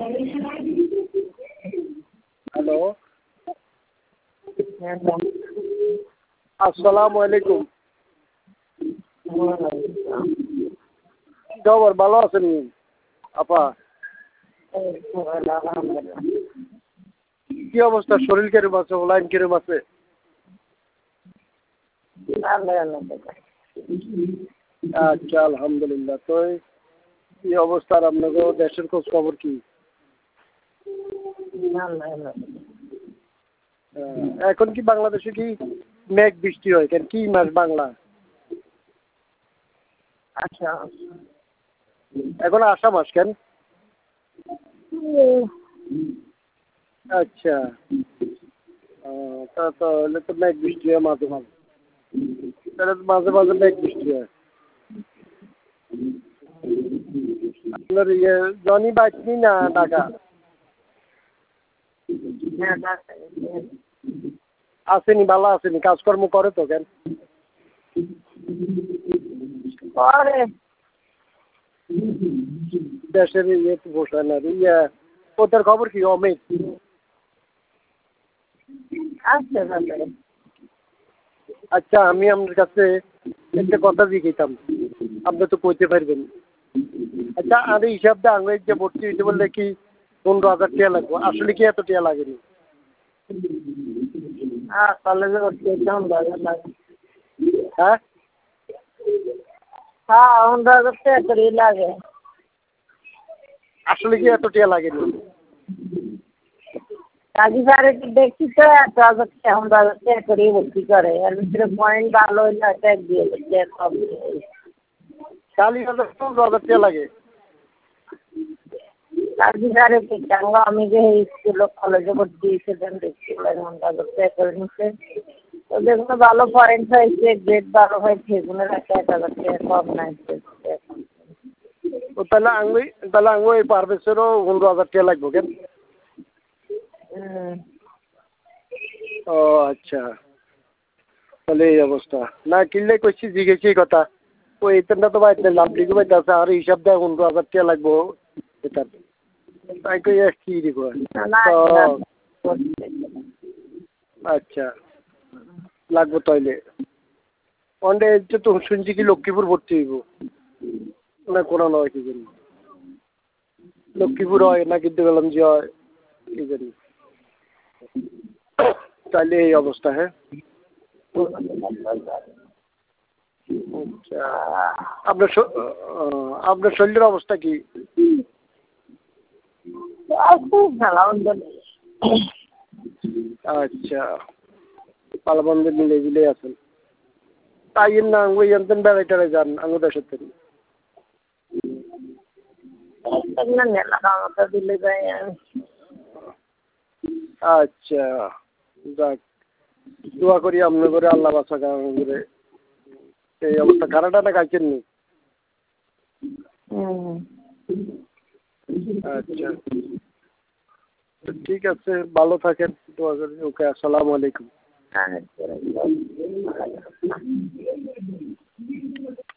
Hello, আসসালামু আলাইকুম। খবর ভালো আছেন আপা? কি অবস্থা? শরীর কিরম আছে? লাইন কিরম আছে? আচ্ছা, আলহামদুলিল্লাহ। তো কি অবস্থা? আর আপনাদের দেশের খোঁজ খবর কি? এখন কি বাংলাদেশে কি মেঘ বৃষ্টি হয়? কেন কি মাস বাংলা? আচ্ছা, এখন আষাঢ় মাস কেন? আচ্ছা, তা তো হলে তো মেঘ বৃষ্টি হয় মাঝে মাঝে। তাহলে তো মাঝে মাঝে মেঘ বৃষ্টি হয়। আপনার জনি বাইকনি না ঢাকা? আসেনি, ভালো আসেনি, কাজকর্ম করে তো কেন? দেশের তো বসায় না। ওদের খবর কি? অমিত আচ্ছা, আমি আপনার কাছে একটা কথা জিজ্ঞাসা, আপনি তো কইতে পারবেন। আচ্ছা, আর হিসাব দিয়ে আঙুল যে ভর্তি হইতে বললে কি 15,000 টাকা লাগবে? আসলে কি এত টাকা লাগেনি? কলেজে ভর্তি হইতে 15,000 লাগে। হ্যাঁ, 15,000 টাকা করে লাগে। আসলে কি এত টাকা লাগেনি? কাজী স্যারে দেখছি তো 1,000 টাকা 15,000 টাকা করে ভর্তি করে। এর ভিতরে পয়েন্ট ভালো হইলে ট্যাগ দিয়ে দিচ্ছে সব। 40,000 15,000 টাকা লাগে? কাজী স্যারে চাঙ্গা আমি যে স্কুল কলেজে ভর্তি সেখানে দেখছি 15,000 টাকা করে নিচ্ছে। তো যেগুলো ভালো পয়েন্ট হয়েছে, গ্রেড ভালো হয়েছে, সেগুলো 1,000 টাকা কম নাই। তাহলে আঙুল এই পারভেজেরও 15,000 টাকা লাগবে কেন? ও আচ্ছা, তাহলে এই অবস্থা। না কিনলে করছি জিজ্ঞেস এই কথা। ওই এতটা তো বাইতে লাভ লিখে বাইতে আছে, আর হিসাব দেয় 15,000 টাকা লাগবো এটা। তাই কই কি দিব? আচ্ছা, লাগবো তাইলে। ওনডে তো শুনছি কি লক্ষ্মীপুর ভর্তি হইব না কোনো নয় কি জানি। লক্ষ্মীপুর হয় না কিন্তু গেলাম যে হয় কি জানি। তাইলে এই অবস্থা। হ্যাঁ, আচ্ছা, আপনার শরীরের অবস্থা কি? আচ্ছা, ভালো মন্দ মিলে মিলে আছেন। তাই না ওই এনতেন বেড়াইটারে যান আঙ্গু দেশের থেকে। আচ্ছা, যাক, দোয়া করি আপনার করে আল্লাহ বাসা করে। এই অবস্থা খানাটা না খাইছেন নি? আচ্ছা, ঠিক আছে, ভালো থাকেন, দোয়া করি। ওকে, আসসালামু আলাইকুম।